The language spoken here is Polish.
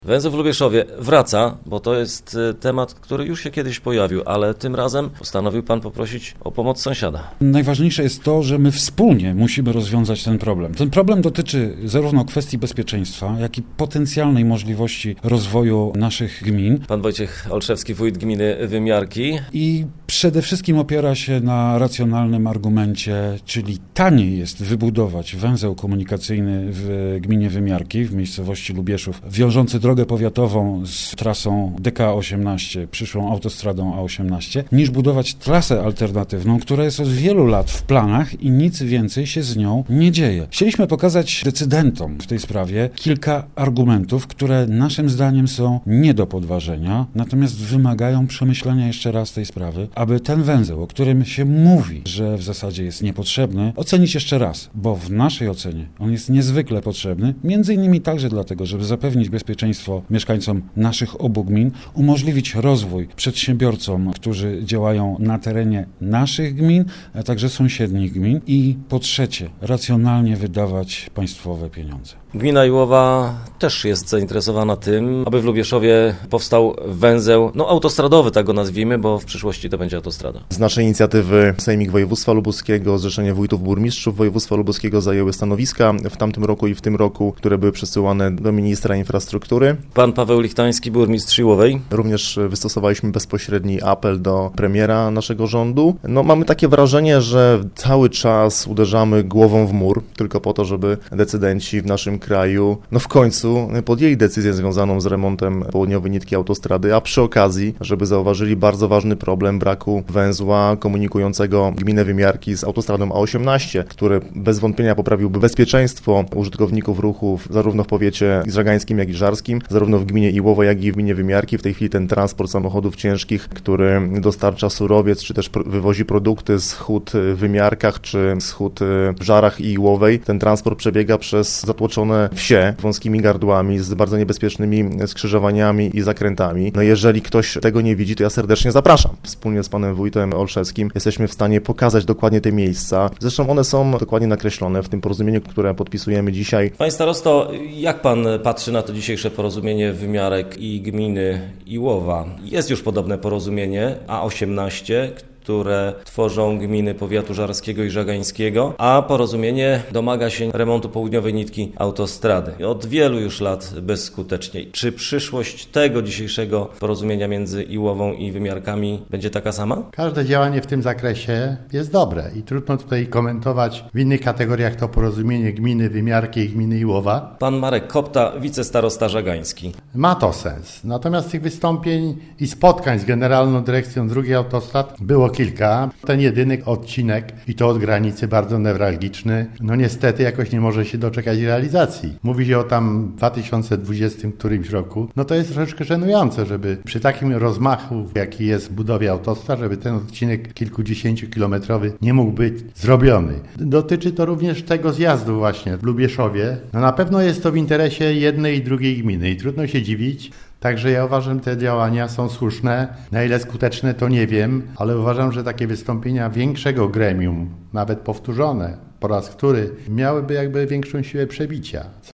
Węzeł w Lubieszowie wraca, bo to jest temat, który już się kiedyś pojawił, ale tym razem postanowił Pan poprosić o pomoc sąsiada. Najważniejsze jest to, że my wspólnie musimy rozwiązać ten problem. Ten problem dotyczy zarówno kwestii bezpieczeństwa, jak i potencjalnej możliwości rozwoju naszych gmin. Pan Wojciech Olszewski, wójt gminy Wymiarki. I przede wszystkim opiera się na racjonalnym argumencie, czyli taniej jest wybudować węzeł komunikacyjny w gminie Wymiarki, w miejscowości Lubieszów, wiążący drogę powiatową z trasą DK18, przyszłą autostradą A18, niż budować trasę alternatywną, która jest od wielu lat w planach i nic więcej się z nią nie dzieje. Chcieliśmy pokazać decydentom w tej sprawie kilka argumentów, które naszym zdaniem są nie do podważenia, natomiast wymagają przemyślenia jeszcze raz tej sprawy, aby ten węzeł, o którym się mówi, że w zasadzie jest niepotrzebny, ocenić jeszcze raz, bo w naszej ocenie on jest niezwykle potrzebny, między innymi także dlatego, żeby zapewnić bezpieczeństwo mieszkańcom naszych obu gmin, umożliwić rozwój przedsiębiorcom, którzy działają na terenie naszych gmin, a także sąsiednich gmin i po trzecie, racjonalnie wydawać państwowe pieniądze. Gmina Iłowa też jest zainteresowana tym, aby w Lubieszowie powstał węzeł, autostradowy, tak go nazwijmy, bo w przyszłości to będzie autostrada. Z naszej inicjatywy Sejmik Województwa Lubuskiego, Zrzeszenie Wójtów Burmistrzów Województwa Lubuskiego zajęły stanowiska w tamtym roku i w tym roku, które były przesyłane do ministra infrastruktury. Pan Paweł Lichtański, burmistrz Iłowej. Również wystosowaliśmy bezpośredni apel do premiera naszego rządu. Mamy takie wrażenie, że cały czas uderzamy głową w mur, tylko po to, żeby decydenci w naszym kraju w końcu podjęli decyzję związaną z remontem południowej nitki autostrady, a przy okazji, żeby zauważyli bardzo ważny problem braku węzła komunikującego gminę Wymiarki z autostradą A18, który bez wątpienia poprawiłby bezpieczeństwo użytkowników ruchu zarówno w powiecie żagańskim, jak i żarskim, zarówno w gminie Iłowa, jak i w gminie Wymiarki. W tej chwili ten transport samochodów ciężkich, który dostarcza surowiec, czy też wywozi produkty z hut w Wymiarkach, czy z hut w Żarach i Iłowej, ten transport przebiega przez zatłoczone wsie wąskimi gardłami, z bardzo niebezpiecznymi skrzyżowaniami i zakrętami. Jeżeli ktoś tego nie widzi, to ja serdecznie zapraszam. Wspólnie z panem wójtem Olszewskim jesteśmy w stanie pokazać dokładnie te miejsca. Zresztą one są dokładnie nakreślone w tym porozumieniu, które podpisujemy dzisiaj. Panie starosto, jak pan patrzy na to dzisiejsze porozumienie Wymiarek i gminy Iłowa? Jest już podobne porozumienie A18, które tworzą gminy powiatu żarskiego i żagańskiego, a porozumienie domaga się remontu południowej nitki autostrady. Od wielu już lat bezskutecznie. Czy przyszłość tego dzisiejszego porozumienia między Iłową i Wymiarkami będzie taka sama? Każde działanie w tym zakresie jest dobre i trudno tutaj komentować w innych kategoriach to porozumienie gminy Wymiarki i gminy Iłowa. Pan Marek Kopta, wicestarosta żagański. Ma to sens. Natomiast tych wystąpień i spotkań z Generalną Dyrekcją Dróg i Autostrad było kilka. Ten jedyny odcinek i to od granicy bardzo newralgiczny, niestety jakoś nie może się doczekać realizacji. Mówi się o tam 2020 którymś roku. To jest troszeczkę żenujące, żeby przy takim rozmachu, jaki jest w budowie autostrad, żeby ten odcinek kilkudziesięciokilometrowy nie mógł być zrobiony. Dotyczy to również tego zjazdu właśnie w Lubieszowie. Na pewno jest to w interesie jednej i drugiej gminy i trudno się dziwić. Także ja uważam, że te działania są słuszne. Na ile skuteczne, to nie wiem, ale uważam, że takie wystąpienia większego gremium, nawet powtórzone po raz który, miałyby jakby większą siłę przebicia.